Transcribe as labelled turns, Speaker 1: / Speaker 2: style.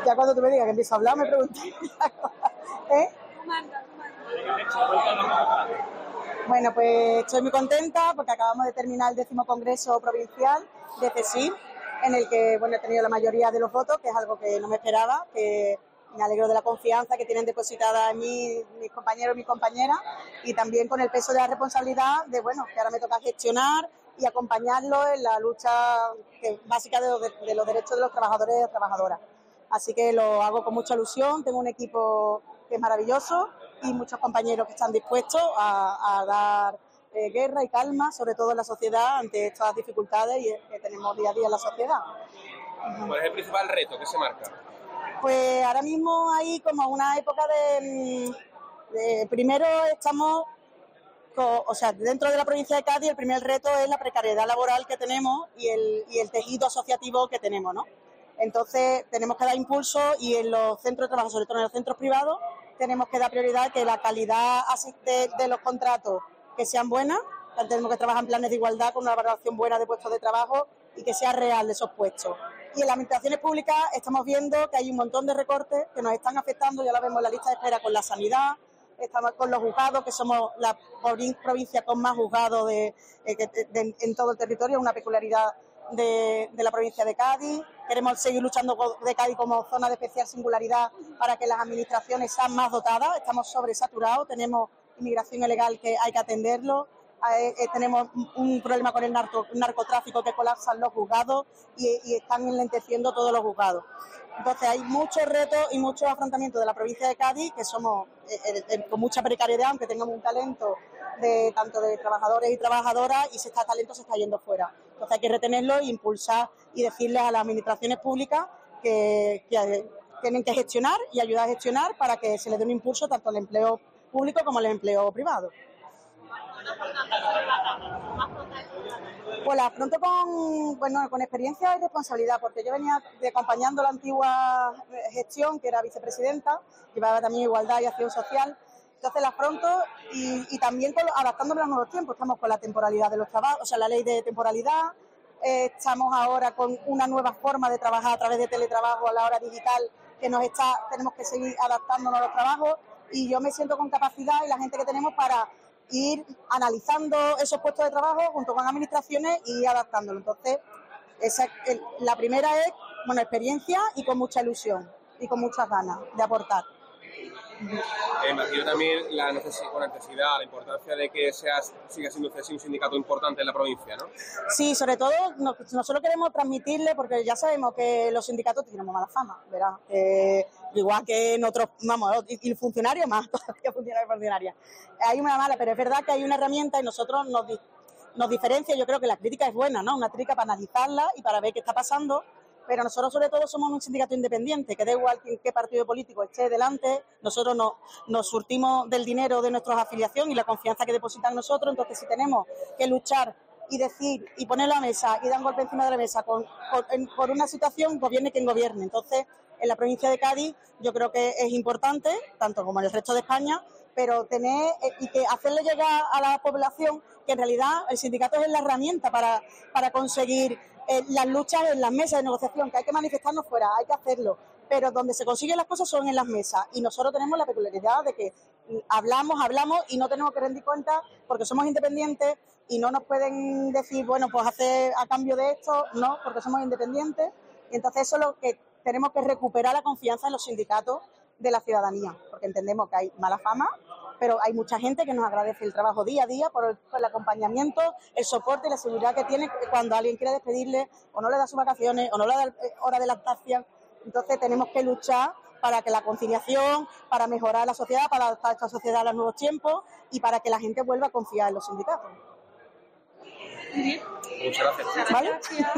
Speaker 1: Ya cuando tú me digas que empiezo a hablar, me preguntas. ¿Eh? Bueno, pues estoy muy contenta porque acabamos de terminar el 10º Congreso Provincial de CSIC, en el que he tenido la mayoría de los votos, que es algo que no me esperaba, que me alegro de la confianza que tienen depositada en mí mis compañeros y mis compañeras, y también con el peso de la responsabilidad de, que ahora me toca gestionar y acompañarlos en la lucha básica de los derechos de los trabajadores y las trabajadoras. Así que lo hago con mucha ilusión, tengo un equipo que es maravilloso y muchos compañeros que están dispuestos a dar guerra y calma, sobre todo en la sociedad, ante estas dificultades que tenemos día a día en la sociedad.
Speaker 2: ¿Cuál es el principal reto que se marca?
Speaker 1: Pues ahora mismo hay como una época de primero estamos, dentro de la provincia de Cádiz el primer reto es la precariedad laboral que tenemos y el tejido asociativo que tenemos, ¿no? Entonces tenemos que dar impulso y en los centros de trabajo, sobre todo en los centros privados, tenemos que dar prioridad a que la calidad de los contratos que sean buenas, tenemos que trabajar en planes de igualdad con una valoración buena de puestos de trabajo y que sea real esos puestos. Y en las administraciones públicas estamos viendo que hay un montón de recortes que nos están afectando, ya lo vemos en la lista de espera con la sanidad, estamos con los juzgados, que somos la provincia con más juzgados en todo el territorio, una peculiaridad de la provincia de Cádiz. Queremos seguir luchando de Cádiz como zona de especial singularidad para que las administraciones sean más dotadas. Estamos sobresaturados, tenemos inmigración ilegal que hay que atenderlo. Tenemos un problema con el narcotráfico que colapsan los juzgados y están enlenteciendo todos los juzgados. Entonces hay muchos retos y muchos afrontamientos de la provincia de Cádiz que somos con mucha precariedad, aunque tengamos un talento tanto de trabajadores y trabajadoras, y ese talento se está yendo fuera. Entonces hay que retenerlo e impulsar y decirles a las administraciones públicas que tienen que gestionar y ayudar a gestionar para que se les dé un impulso tanto al empleo público como al empleo privado. Pues la afronto con experiencia y responsabilidad, porque yo venía acompañando la antigua gestión, que era vicepresidenta, llevaba también igualdad y acción social. Entonces la afronto y también adaptándome a los nuevos tiempos. Estamos con la temporalidad de los trabajos, la ley de temporalidad. Estamos ahora con una nueva forma de trabajar a través de teletrabajo a la hora digital, que tenemos que seguir adaptándonos a los trabajos, y yo me siento con capacidad y la gente que tenemos para ir analizando esos puestos de trabajo junto con administraciones y ir adaptándolo. Entonces, la primera es, experiencia y con mucha ilusión y con muchas ganas de aportar.
Speaker 2: Imagino también la necesidad, la importancia de que siga siendo un sindicato importante en la provincia, ¿no?
Speaker 1: Sí, sobre todo nosotros queremos transmitirle, porque ya sabemos que los sindicatos tienen mala fama, ¿verdad? Igual que en otros, y funcionarios más, todavía funcionarias. Hay una mala, pero es verdad que hay una herramienta y nosotros nos diferencia. Yo creo que la crítica es buena, ¿no? Una crítica para analizarla y para ver qué está pasando. Pero nosotros sobre todo somos un sindicato independiente, que da igual qué partido político esté delante, nosotros nos surtimos del dinero de nuestras afiliaciones y la confianza que depositan nosotros. Entonces, si tenemos que luchar y decir y poner la mesa y dar un golpe encima de la mesa por una situación, gobierne quien gobierne. Entonces, en la provincia de Cádiz yo creo que es importante, tanto como en el resto de España, pero tener y que hacerle llegar a la población que en realidad el sindicato es la herramienta para conseguir las luchas en las mesas de negociación, que hay que manifestarnos fuera, hay que hacerlo, pero donde se consiguen las cosas son en las mesas, y nosotros tenemos la peculiaridad de que hablamos y no tenemos que rendir cuentas porque somos independientes y no nos pueden decir, pues hacer a cambio de esto, no, porque somos independientes, y entonces eso es lo que tenemos que recuperar, la confianza en los sindicatos de la ciudadanía, porque entendemos que hay mala fama, pero hay mucha gente que nos agradece el trabajo día a día por el acompañamiento, el soporte y la seguridad que tiene cuando alguien quiere despedirle o no le da sus vacaciones o no le da hora de lactancia. Entonces tenemos que luchar para que la conciliación, para mejorar la sociedad, para adaptar esta sociedad a los nuevos tiempos y para que la gente vuelva a confiar en los sindicatos.
Speaker 2: Muchas gracias.
Speaker 1: ¿Vale?